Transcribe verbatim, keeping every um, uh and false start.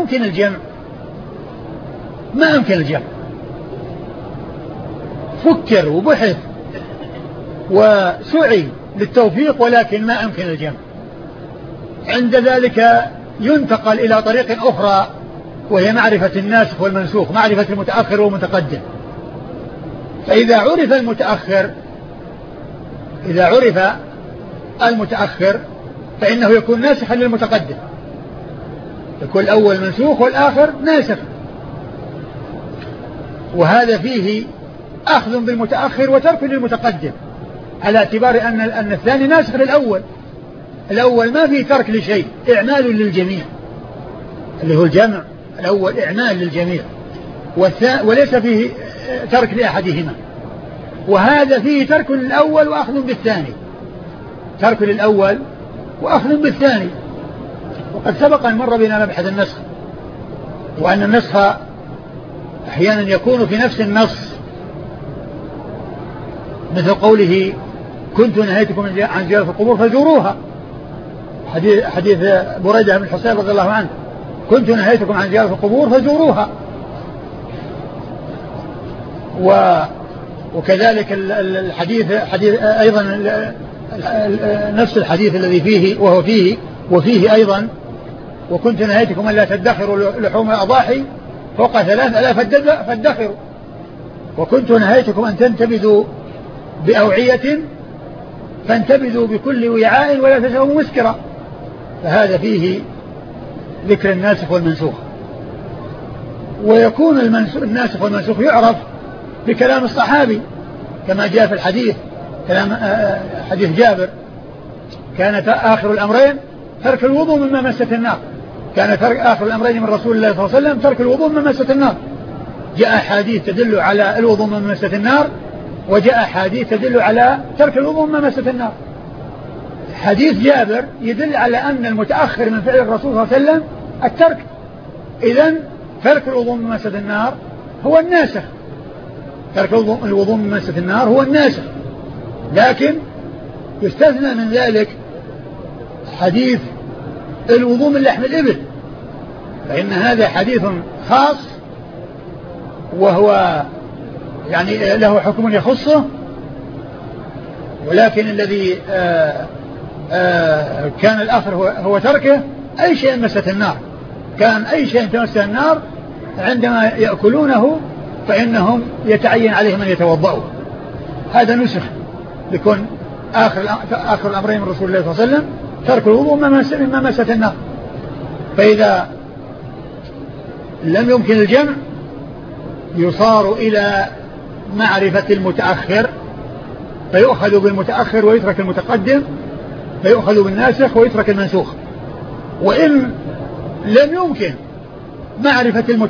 يمكن الجمع، ما يمكن الجمع، فكر وبحث وسعي للتوفيق ولكن ما يمكن الجمع. عند ذلك ينتقل إلى طريق أخرى وهي معرفة الناسخ والمنسوخ، معرفة المتأخر والمتقدم. فإذا عرف المتأخر إذا عرف المتأخر فإنه يكون ناسخا للمتقدم، يكون الأول منسوخ والآخر ناسخ، وهذا فيه أخذ بالمتأخر وترك للمتقدم، على اعتبار أن أن الثاني ناسخ للأول. الأول ما فيه ترك لشيء، إعمال للجميع، اللي هو الجمع الأول إعمال للجميع، وليس فيه ترك لأحدهما. وهذا فيه ترك للأول وأخذ بالثاني، ترك للأول وأخذ بالثاني. وقد سبق أن مر بنا مبحث النسخ، وأن النسخ أحيانا يكون في نفس النص، مثل قوله كنت نهيتكم عن زيارة القبور فزوروها، حديث, حديث بريدة بن الحصيب رضي الله عنه، كنت نهيتكم عن زيارة القبور فزوروها. و وكذلك الحديث حديث أيضا نفس الحديث الذي فيه وهو فيه وفيه أيضا وكنت نهيتكم أن لا تدخروا لحوم الأضاحي فوق ثلاث ألا فادخروا، وكنت نهيتكم أن تنتبذوا بأوعية فانتبذوا بكل وعاء ولا تشربوا مسكرا. فهذا فيه ذكر الناسخ والمنسوخ. ويكون الناسخ والمنسوخ يعرف بكلام الصحابي كما جاء في الحديث، كلام حديث جابر، كانت آخر الأمرين ترك الوضوء مما مست النار، كان آخر الأمرين من رسول الله صلى الله عليه وسلم ترك الوضوء مما مست النار. جاء حديث تدل على الوضوء مما مست النار، وجاء حديث تدل على ترك الوضوء مما مست النار. حديث جابر يدل على أن المتأخر من فعل الرسول صلى الله عليه وسلم الترك، إذن ترك الوضوء مما مست النار هو الناسخ، ترك الوضوء مما مست النار هو الناسخ. لكن يستثنى من ذلك حديث الوضوء من لحم الإبل، فإن هذا حديث خاص وهو يعني له حكم يخصه، ولكن الذي آآ آآ كان الآخر هو, هو تركه أي شيء مست النار، كان أي شيء تمسه النار عندما يأكلونه فإنهم يتعين عليهم أن يتوضأوا. هذا نسخ لكون آخر, آخر الأمرين من رسول الله صلى الله عليه وسلم ترك الوضوء مما مست النار. فإذا لم يمكن الجمع يصار إلى معرفة المتأخر فيؤخذ بالمتأخر ويترك المتقدم، فيؤخذ بالناسخ ويترك المنسوخ. وإن لم يمكن معرفة المتأخر